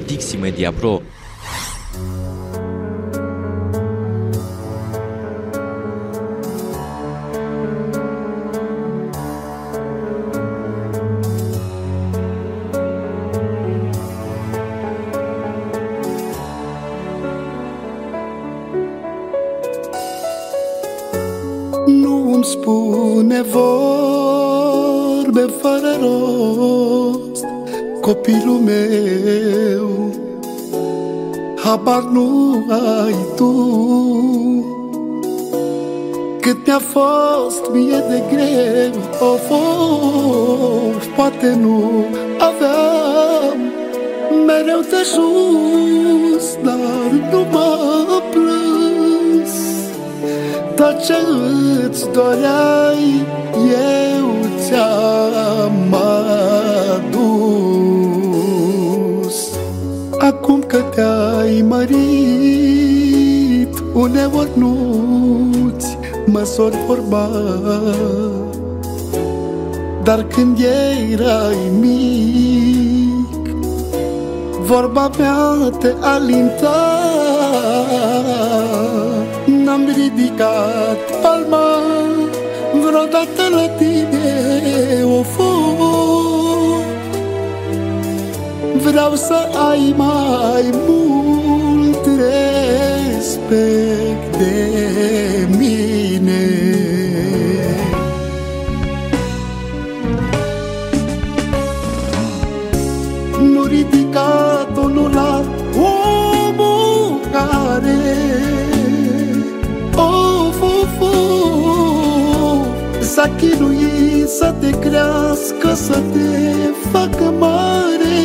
Dixi Media Pro. Nu-mi spune vorbe fără rost, copilul meu, habar nu ai tu. Cât mi-a fost mie de greu, poate nu aveam mereu de jos, dar nu mă plâns. Tot ce îți doreai, eu ți-am adus. Acum că te-ai mărit, uneori nu-ți măsori vorba, dar când erai mic, vorba mea te alinta. N-am ridicat palma vreodată la tine, vreau să ai mai mult respect de mine. Nu ridica tonul la omul care s-a chinuit să te crească, să te facă mare.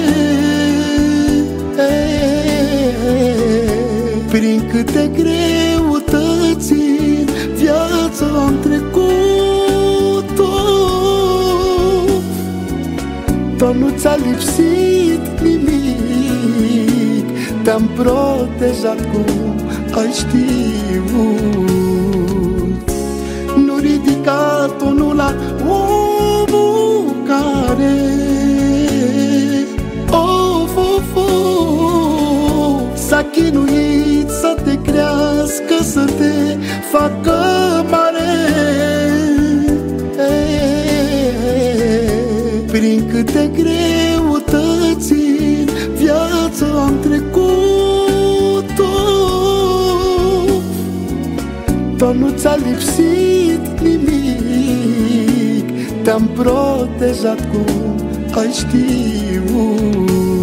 Prin câte greutăți în viață am trecut, tot nu ți-a lipsit nimic, te-am protejat cum ai știut. Nu ridica tonul la omul care s-a chinuit să te crească, să te facă mare. Prin câte greutăți în viață am trecut, tot nu ți-a lipsit nimic, te-am protejat cum ai știut.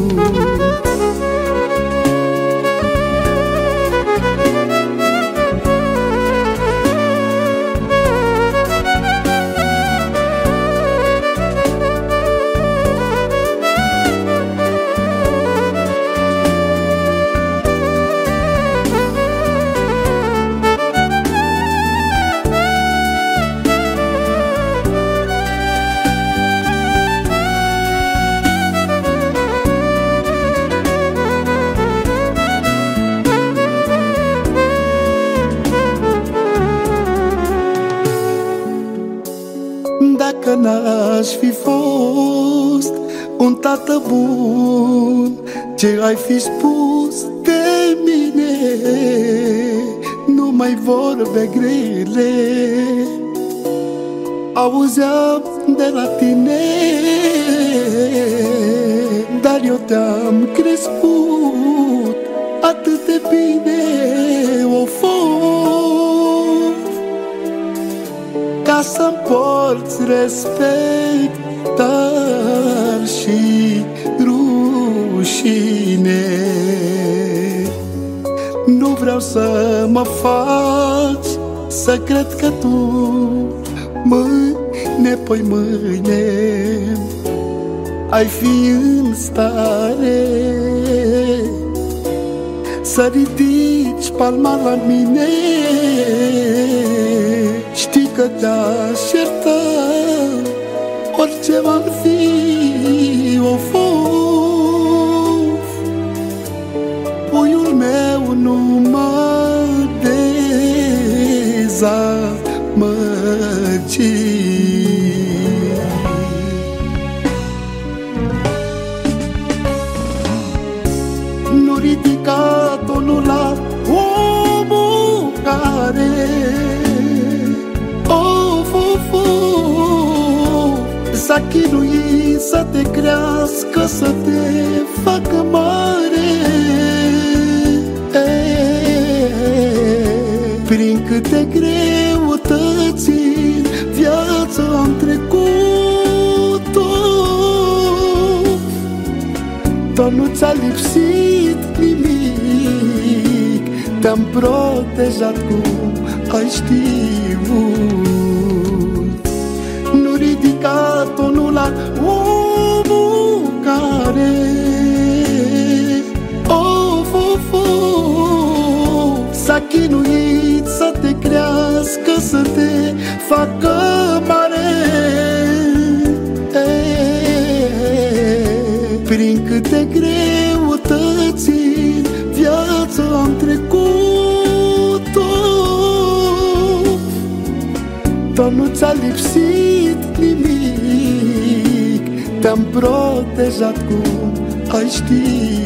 Dacă n-aș fi fost un tată bun, ce ai fi spus de mine? Numai vorbe grele auzeam de la tine, dar eu te-am crescut atât de bine, ca să-mi porți respect, dar și rușine. Nu vreau să mă faci să cred că tu mâine, poi mâine ai fi în stare să ridici palma la mine. Știi că te-aș ierta orice v-ar fi, puiul meu nu mă dezamăgi. ridica tonul la omul care s-a chinuit să te crească, să te facă mare. Prin câte greutăți în viață am trecut-o, dar nu ți-a lipsit nimic, te-am protejat cum ai știut. Nu ridica tonul la omul care s-a chinuit să te crească, să te facă mare. Prin câte greutăți în viață am trecut-o, dar nu ți-a lipsit nimic, te-am protejat cum ai ști.